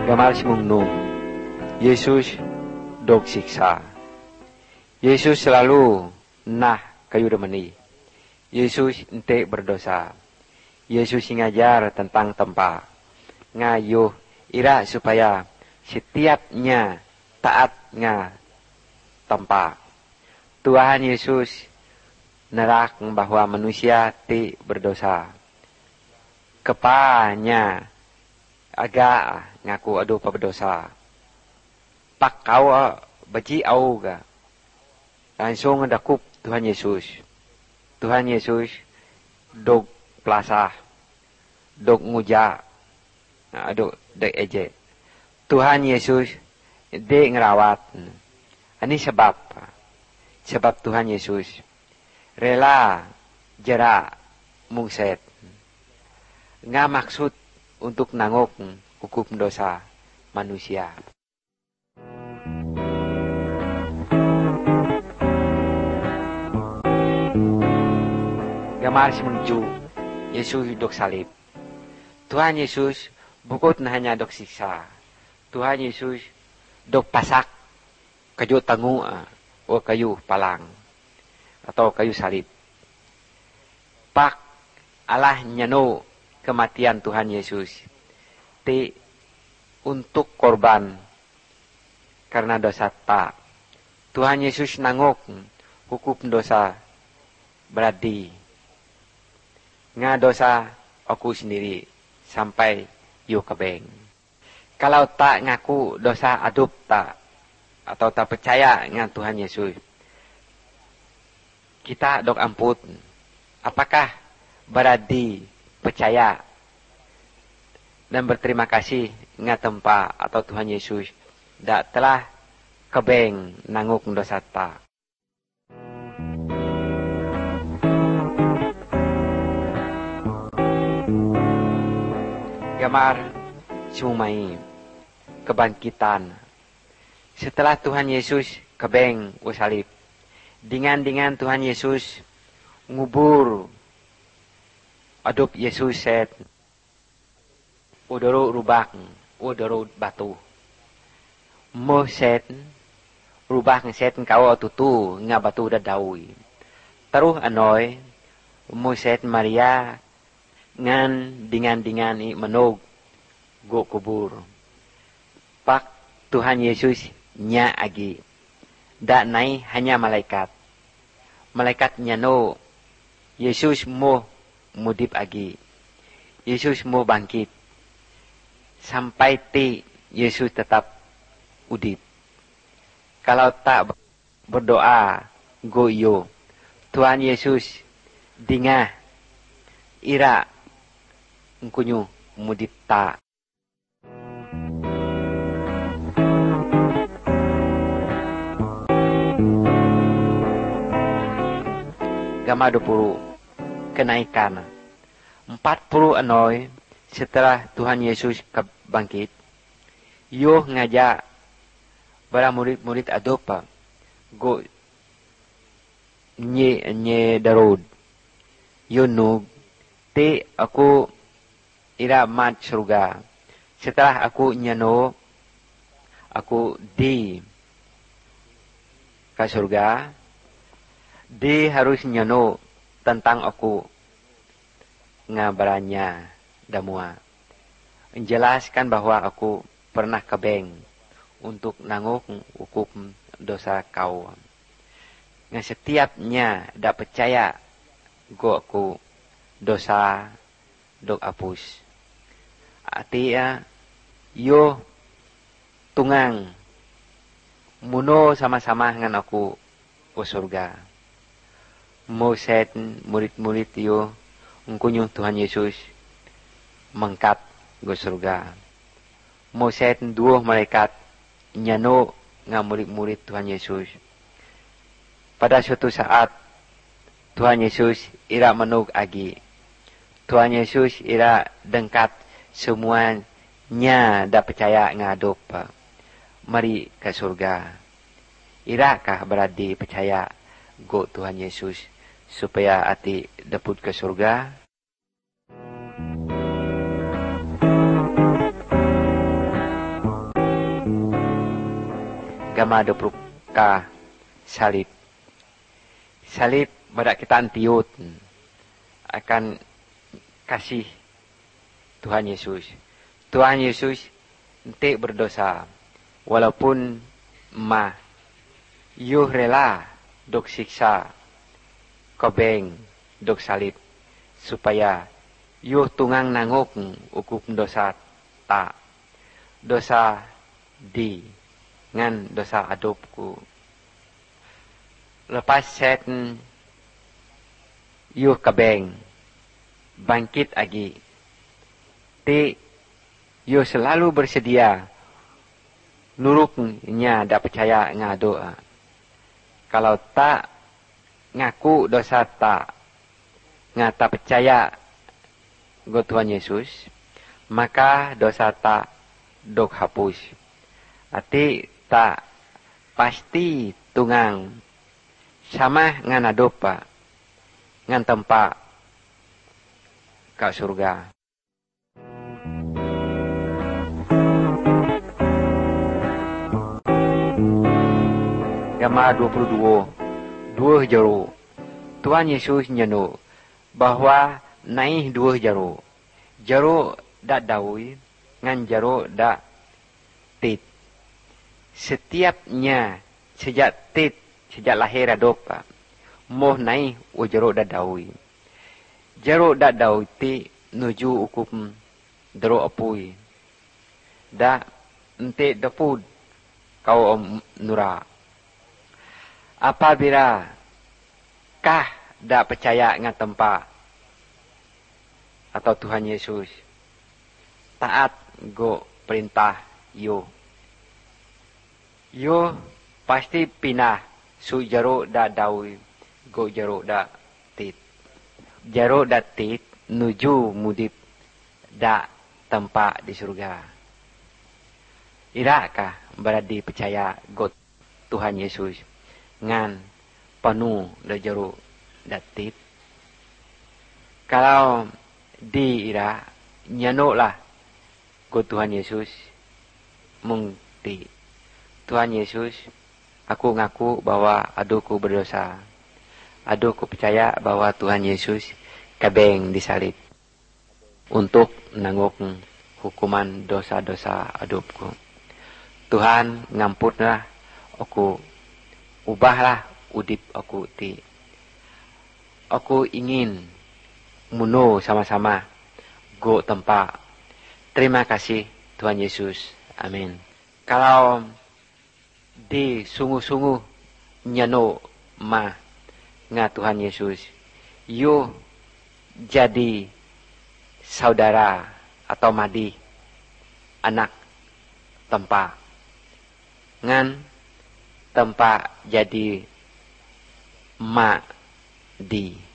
Gamar si Mungnung. Yesus dog siksa. Yesus selalu kayu demeni. Yesus ente berdosa. Yesus ngajar tentang tempa. Ngayuh ira supaya setiapnya taat tempa. Tuhan Yesus nerak bahwa manusia ti berdosa. Kepanya agak ngaku aduh berdosa. Pak kau baji au ga. Langsung ngedakup Tuhan Yesus. Tuhan Yesus dog pelasah. Dog nguja. Aduh dek eje. Tuhan Yesus de ngerawat. Ini sebab Tuhan Yesus rela jera mungset. Nga maksud untuk nangok hukum dosa manusia. Gamar si menuju Yesus dok salib. Tuhan Yesus bukut na hanya dok siksa. Tuhan Yesus dok pasak kayu tangu o kayu palang atau kayu salib. Pak Allah nyano kematian Tuhan Yesus ti untuk korban karena dosa tak. Tuhan Yesus nangok hukum dosa berarti nga dosa aku sendiri sampai yu kebeng. Kalau tak ngaku dosa adup tak atau tak percaya dengan Tuhan Yesus, kita dok amput. Apakah berarti percaya dan berterima kasih dengan tempa atau Tuhan Yesus dak telah kebeng nanguk dosa tak? Gamar sumai kebangkitan. Setelah Tuhan Yesus kebeng usalib, dengan Tuhan Yesus ngubur adup Yesus set udoro rubak udoro batu mo set rubak set kau tutu nga batu dadawi taruh anoy mo set Maria ngan dengan i menog go kubur. Pak Tuhan Yesus nya agi. Dak nai hanya malaikat. Malaikat nyano Yesus mo mudip agi. Yesus mo bangkit. Sampai ti Yesus tetap udip. Kalau tak berdoa go iyo. Tuhan Yesus dingah ira ngkunyu mudip ta. Gamar 20 kenaikan 40 anoy setelah Tuhan Yesus bangkit. Yo ngajak para murid-murid adopa go nye darod. Yo nug te aku ira mat surga. Setelah aku nyano, aku di ke surga, di harus nyano tentang aku ngabarannya damua. Menjelaskan bahwa aku pernah kebeng untuk nanguk hukum dosa kau. Nga setiapnya dak percaya go aku dosa dok apus. Artinya yo tungang muno sama-sama dengan aku ke surga. Mau set murid-murid yo ngkunyu Tuhan Yesus mengkat ke surga. Mau set dua malaikat nyano nga murid-murid Tuhan Yesus. Pada suatu saat Tuhan Yesus ira menug agi. Tuhan Yesus ira dengkat semuanya dak percaya ngadup mari ke surga. Irakah berarti percaya go Tuhan Yesus supaya ati daput ke surga? gama 20 salib. Salib pada kita antiut akan kasih Tuhan Yesus. Tuhan Yesus ente berdosa. Walaupun yuh rela dok siksa kobeng dok salib supaya yuh tungang nangok ukup dosa tak dosa di ngan dosa adopku. Lepas set yuh kabeng bangkit lagi. Ti yuh selalu bersedia nuruknya dak percaya ngadoa. Kalau tak ngaku dosa tak ngata percaya go Tuhan Yesus, maka dosa tak dok hapus. Ati tak pasti tungang sama ngan adopa ngan tempat ke surga. Gama 22 dua jaro. Tuhan Yesus nyano bahwa naik 2 jaro. Jaro dak dawi ngan jaro dak tit. Setiapnya sejak tit, sejak lahir adopa moh naik jaro dak dawi. Jaro dak dawi ti nuju ukum dero apui. Dak ente dapud kau nura. Apabila kah dak percaya ngan tempat atau Tuhan Yesus taat go perintah yo pasti pinah su jaro dak dawi go jaro dak tit. Jaro dak tit nuju mudip dak tempat di surga. Irakah berarti percaya go Tuhan Yesus ngan penuh le jaro datit. Kalau di ira nyano lah go Tuhan Yesus mungti Tuhan Yesus aku ngaku bahwa aduku berdosa. Aduku percaya bahwa Tuhan Yesus kabeng disalib untuk menanggung hukuman dosa-dosa adupku. Tuhan ngampunlah aku, ubahlah udip aku ti. Aku ingin muno sama-sama go tempat. Terima kasih Tuhan Yesus. Amin. Kalau di sungguh-sungguh nyano nga Tuhan Yesus, yo jadi saudara atau madi anak tempat ngan tempat jadi di